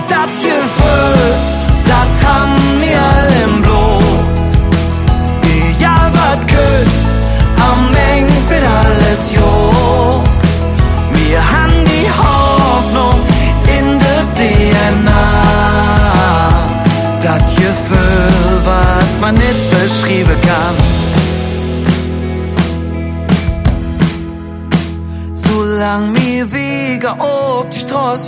dat Gefühl, dat haben wir alle im Blut. Ja, wat könnt, am Ende wird alles gut. Wir haben die Hoffnung in der DNA. Dat Gefühl, wat man nicht beschreiben kann. Solang mir Wege auf die Straße